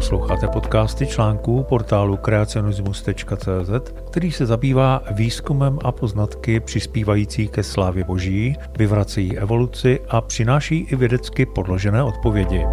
Posloucháte podcasty článků portálu kreacionismus.cz, který se zabývá výzkumem a poznatky přispívající ke slávě Boží, vyvracejí evoluci a přináší i vědecky podložené odpovědi.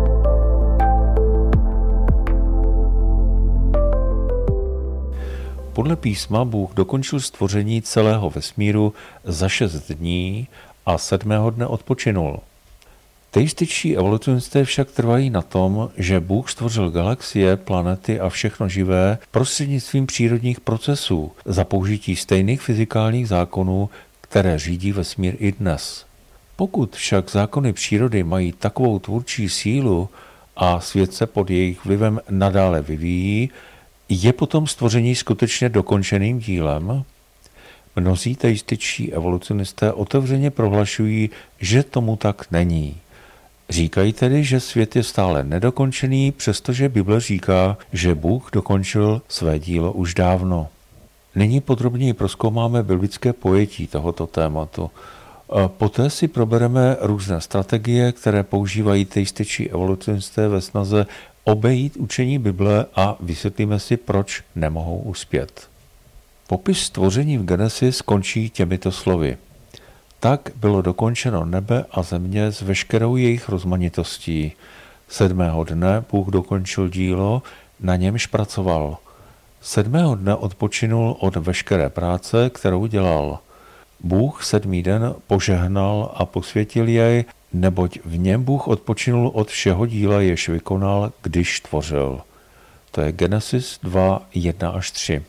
Podle písma Bůh dokončil stvoření celého vesmíru za 6 dní a 7. dne odpočinul. Teističtí evolucionisté však trvají na tom, že Bůh stvořil galaxie, planety a všechno živé prostřednictvím přírodních procesů za použití stejných fyzikálních zákonů, které řídí vesmír i dnes. Pokud však zákony přírody mají takovou tvůrčí sílu a svět se pod jejich vlivem nadále vyvíjí, je potom stvoření skutečně dokončeným dílem? Mnozí teističtí evolucionisté otevřeně prohlašují, že tomu tak není. Říkají tedy, že svět je stále nedokončený, přestože Bible říká, že Bůh dokončil své dílo už dávno. Nyní podrobněji prozkoumáme biblické pojetí tohoto tématu. Poté si probereme různé strategie, které používají teističtí evolucionisté ve snaze obejít učení Bible a vysvětlíme si, proč nemohou uspět. Popis stvoření v Genesis končí těmito slovy. Tak bylo dokončeno nebe a země s veškerou jejich rozmanitostí. 7. dne Bůh dokončil dílo, na němž pracoval. 7. dne odpočinul od veškeré práce, kterou dělal. Bůh 7. den požehnal a posvětil jej, neboť v něm Bůh odpočinul od všeho díla, jež vykonal, když tvořil. To je Genesis 2, 1-3.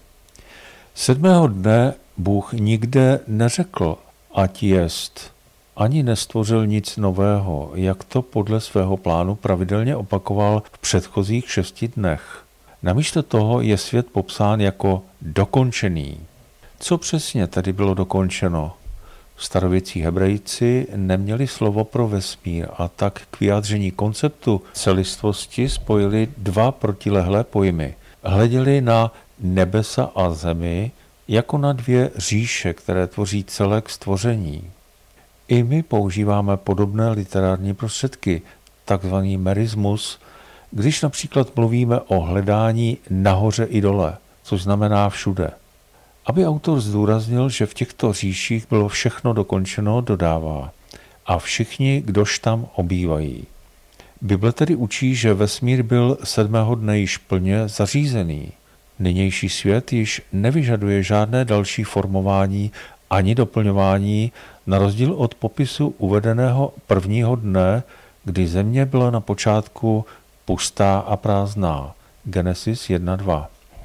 7. dne Bůh nikde neřekl, ať jest, ani nestvořil nic nového, jak to podle svého plánu pravidelně opakoval v předchozích 6 dnech. Namísto toho je svět popsán jako dokončený. Co přesně tedy bylo dokončeno? Starověcí Hebrejci neměli slovo pro vesmír a tak k vyjádření konceptu celistvosti spojili 2 protilehlé pojmy. Hleděli na nebesa a zemi jako na 2 říše, které tvoří celek stvoření. I my používáme podobné literární prostředky, takzvaný merismus, když například mluvíme o hledání nahoře i dole, což znamená všude. Aby autor zdůraznil, že v těchto říších bylo všechno dokončeno, dodává a všichni, kdož tam obývají. Bible tedy učí, že vesmír byl 7. dne již plně zařízený. Nynější svět již nevyžaduje žádné další formování ani doplňování, na rozdíl od popisu uvedeného 1. dne, kdy země byla na počátku pustá a prázdná. Genesis 1.2.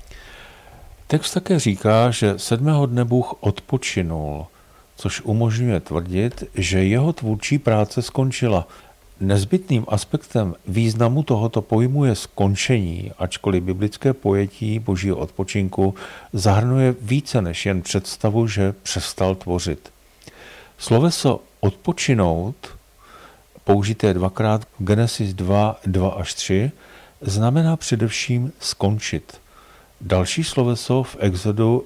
Text také říká, že 7. dne Bůh odpočinul, což umožňuje tvrdit, že jeho tvůrčí práce skončila. Nezbytným aspektem významu tohoto pojmu je skončení, ačkoliv biblické pojetí božího odpočinku zahrnuje více než jen představu, že přestal tvořit. Sloveso odpočinout, použité 2krát v Genesis 2, 2-3, znamená především skončit. Další sloveso v Exodu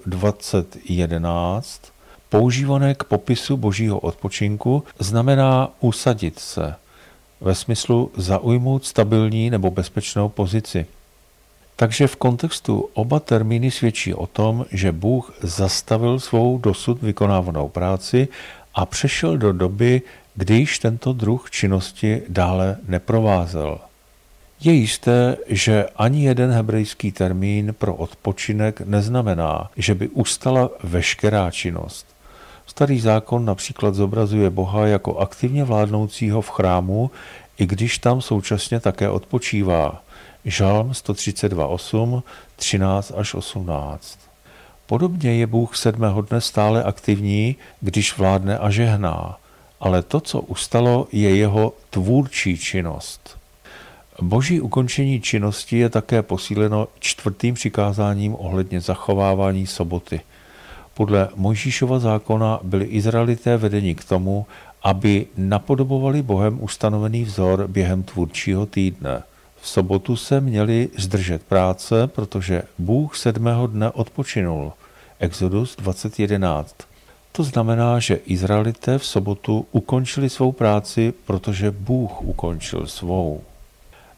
20:11, používané k popisu božího odpočinku, znamená usadit se, ve smyslu zaujmout stabilní nebo bezpečnou pozici. Takže v kontextu oba termíny svědčí o tom, že Bůh zastavil svou dosud vykonávanou práci a přešel do doby, kdy již tento druh činnosti dále neprovázel. Je jisté, že ani jeden hebrejský termín pro odpočinek neznamená, že by ustala veškerá činnost. Starý zákon například zobrazuje Boha jako aktivně vládnoucího v chrámu, i když tam současně také odpočívá. Žalm 132:8, 13-18. Podobně je Bůh 7. dne stále aktivní, když vládne a žehná, ale to, co ustalo, je jeho tvůrčí činnost. Boží ukončení činnosti je také posíleno 4. přikázáním ohledně zachovávání soboty. Podle Mojžíšova zákona byli Izraelité vedeni k tomu, aby napodobovali Bohem ustanovený vzor během tvůrčího týdne. V sobotu se měli zdržet práce, protože Bůh 7. dne odpočinul. Exodus 20:11. To znamená, že Izraelité v sobotu ukončili svou práci, protože Bůh ukončil svou.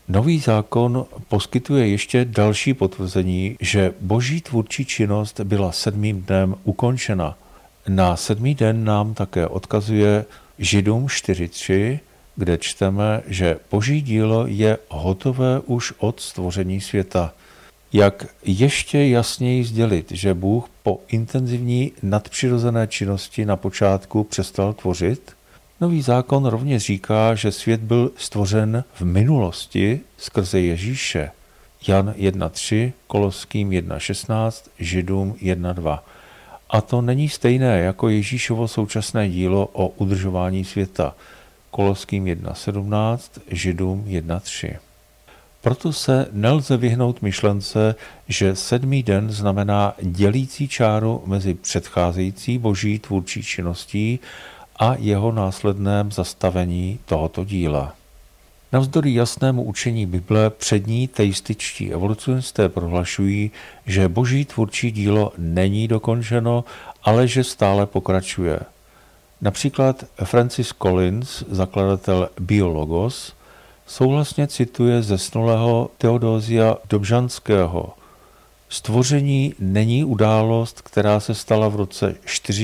Nový zákon poskytuje ještě další potvrzení, že boží tvůrčí činnost byla 7. dnem ukončena. Na 7. den nám také odkazuje Židům 4.3, kde čteme, že boží dílo je hotové už od stvoření světa. Jak ještě jasněji sdělit, že Bůh po intenzivní nadpřirozené činnosti na počátku přestal tvořit? Nový zákon rovněž říká, že svět byl stvořen v minulosti skrze Ježíše. Jan 1.3, Koloským 1.16, Židům 1.2. A to není stejné jako Ježíšovo současné dílo o udržování světa. Koloským 1.17, Židům 1.3. Proto se nelze vyhnout myšlence, že 7. den znamená dělící čáru mezi předcházející boží tvůrčí činností a jeho následném zastavení tohoto díla. Navzdory jasnému učení Bible přední teističtí evolucionisté prohlašují, že boží tvůrčí dílo není dokončeno, ale že stále pokračuje. Například Francis Collins, zakladatel Biologos, souhlasně cituje zesnulého Teodósia Dobžanského. Stvoření není událost, která se stala v roce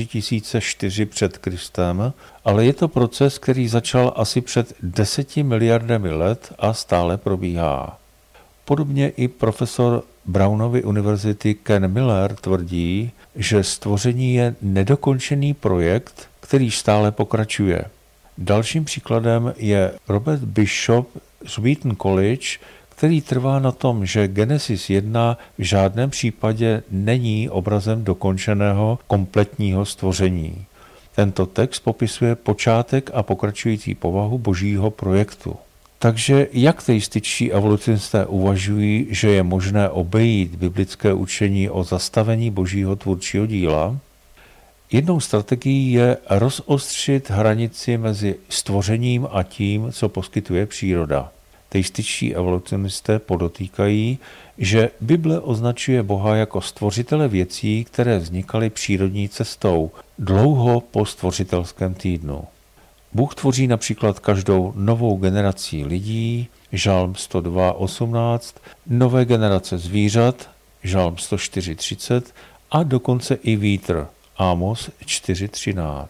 4004 před Kristem, ale je to proces, který začal asi před 10 miliardami let a stále probíhá. Podobně i profesor Brownovy univerzity Ken Miller tvrdí, že stvoření je nedokončený projekt, který stále pokračuje. Dalším příkladem je Robert Bishop z Wheaton College, který trvá na tom, že Genesis 1 v žádném případě není obrazem dokončeného kompletního stvoření. Tento text popisuje počátek a pokračující povahu božího projektu. Takže jak teističtí evolucionisté uvažují, že je možné obejít biblické učení o zastavení božího tvůrčího díla? Jednou strategií je rozostřit hranici mezi stvořením a tím, co poskytuje příroda. Teističtí evolucionisté podotýkají, že Bible označuje Boha jako stvořitele věcí, které vznikaly přírodní cestou, dlouho po stvořitelském týdnu. Bůh tvoří například každou novou generací lidí, Žalm 102.18, nové generace zvířat, Žalm 104.30 a dokonce i vítr, Ámos 4.13.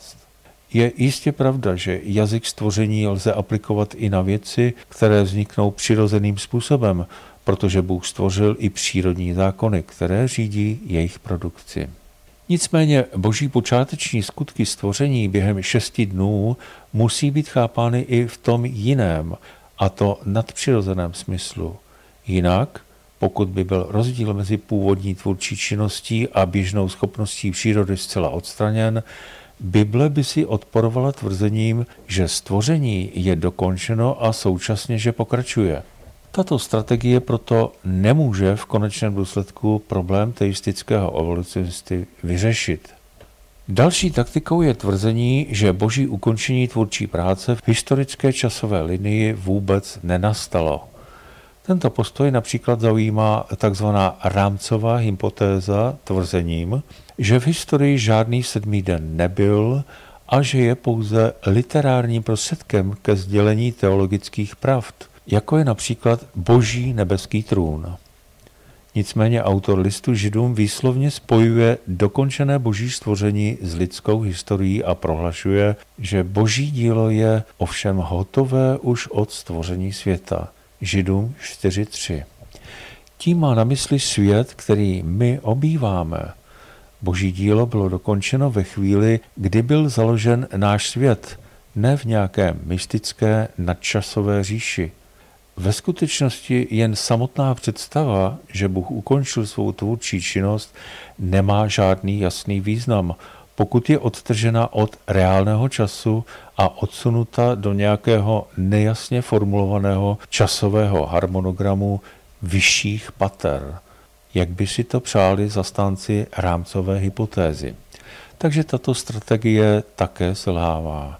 Je jistě pravda, že jazyk stvoření lze aplikovat i na věci, které vzniknou přirozeným způsobem, protože Bůh stvořil i přírodní zákony, které řídí jejich produkci. Nicméně boží počáteční skutky stvoření během 6 dnů musí být chápány i v tom jiném, a to nadpřirozeném smyslu. Jinak, pokud by byl rozdíl mezi původní tvůrčí činností a běžnou schopností přírody zcela odstraněn, Bible by si odporovala tvrzením, že stvoření je dokončeno a současně, že pokračuje. Tato strategie proto nemůže v konečném důsledku problém teistického evolucionisty vyřešit. Další taktikou je tvrzení, že boží ukončení tvůrčí práce v historické časové linii vůbec nenastalo. Tento postoj například zaujímá tzv. Rámcová hypotéza tvrzením, že v historii žádný 7. den nebyl a že je pouze literárním prostředkem ke sdělení teologických pravd, jako je například boží nebeský trůn. Nicméně autor listu Židům výslovně spojuje dokončené boží stvoření s lidskou historií a prohlašuje, že boží dílo je ovšem hotové už od stvoření světa. Židům 4.3. Tím má na mysli svět, který my obýváme. Boží dílo bylo dokončeno ve chvíli, kdy byl založen náš svět, ne v nějaké mystické nadčasové říši. Ve skutečnosti jen samotná představa, že Bůh ukončil svou tvůrčí činnost, nemá žádný jasný význam, pokud je odtržena od reálného času a odsunuta do nějakého nejasně formulovaného časového harmonogramu vyšších pater, jak by si to přáli zastánci rámcové hypotézy. Takže tato strategie také selhává.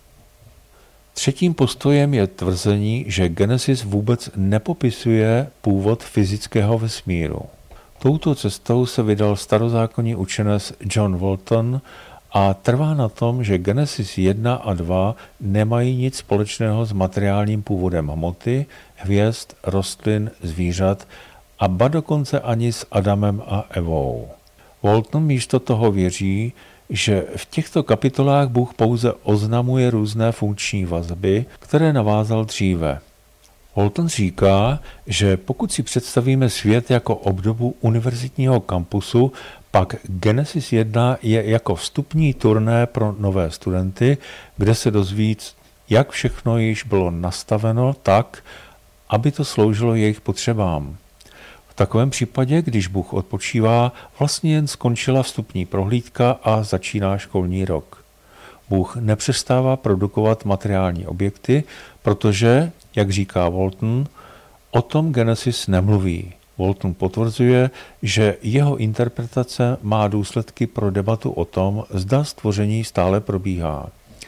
Třetím postojem je tvrzení, že Genesis vůbec nepopisuje původ fyzického vesmíru. Touto cestou se vydal starozákonní učenec John Walton a trvá na tom, že Genesis 1 a 2 nemají nic společného s materiálním původem hmoty, hvězd, rostlin, zvířat a ba dokonce ani s Adamem a Evou. Walton místo toho věří, že v těchto kapitolách Bůh pouze oznamuje různé funkční vazby, které navázal dříve. Walton říká, že pokud si představíme svět jako obdobu univerzitního kampusu, pak Genesis 1 je jako vstupní turné pro nové studenty, kde se dozví, jak všechno již bylo nastaveno tak, aby to sloužilo jejich potřebám. V takovém případě, když Bůh odpočívá, vlastně jen skončila vstupní prohlídka a začíná školní rok. Bůh nepřestává produkovat materiální objekty, protože, jak říká Walton, o tom Genesis nemluví. Walton potvrzuje, že jeho interpretace má důsledky pro debatu o tom, zda stvoření stále probíhá.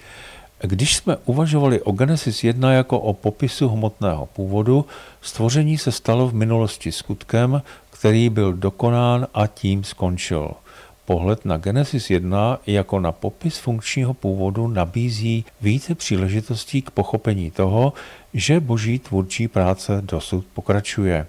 Když jsme uvažovali o Genesis 1 jako o popisu hmotného původu, stvoření se stalo v minulosti skutkem, který byl dokonán a tím skončil. Pohled na Genesis 1 jako na popis funkčního původu nabízí více příležitostí k pochopení toho, že boží tvůrčí práce dosud pokračuje.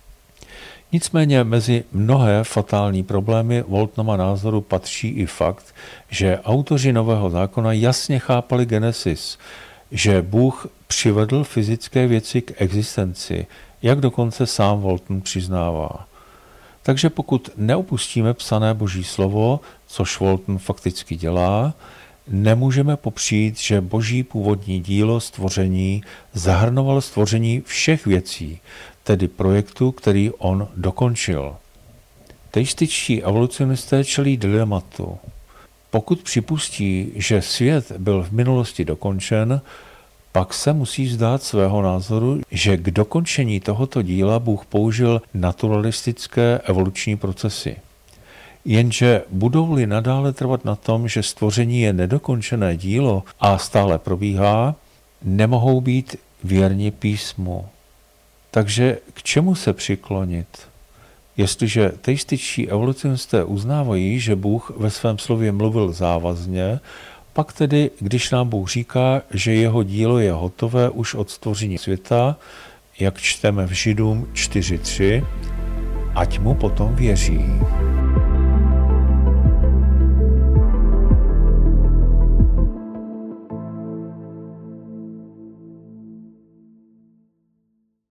Nicméně mezi mnohé fatální problémy Waltonova názoru patří i fakt, že autoři Nového zákona jasně chápali Genesis, že Bůh přivedl fyzické věci k existenci, jak dokonce sám Walton přiznává. Takže pokud neopustíme psané boží slovo, což Walton fakticky dělá, nemůžeme popřít, že boží původní dílo stvoření zahrnovalo stvoření všech věcí, tedy projektu, který on dokončil. Teističtí evolucionisté čelí dilematu. Pokud připustí, že svět byl v minulosti dokončen, pak se musí vzdát svého názoru, že k dokončení tohoto díla Bůh použil naturalistické evoluční procesy. Jenže budou-li nadále trvat na tom, že stvoření je nedokončené dílo a stále probíhá, nemohou být věrni písmu. Takže k čemu se přiklonit? Jestliže teističtí evolucionisté uznávají, že Bůh ve svém slově mluvil závazně, pak tedy, když nám Bůh říká, že jeho dílo je hotové už od stvoření světa, jak čteme v Židům 4.3, ať mu potom věří.